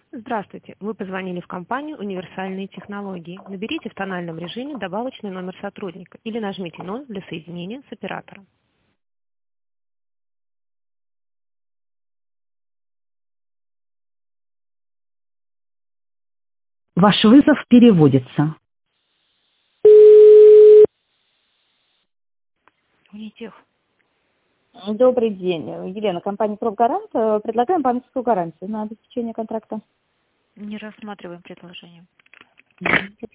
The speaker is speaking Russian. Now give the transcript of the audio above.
Здравствуйте. Вы позвонили в компанию «Универсальные технологии». Наберите в тональном режиме добавочный номер сотрудника или нажмите 0 для соединения с оператором. Ваш вызов переводится. Унитех. Добрый день. Елена, компания «Профгарант». Предлагаем банковскую гарантию на обеспечение контракта. Не рассматриваем предложение.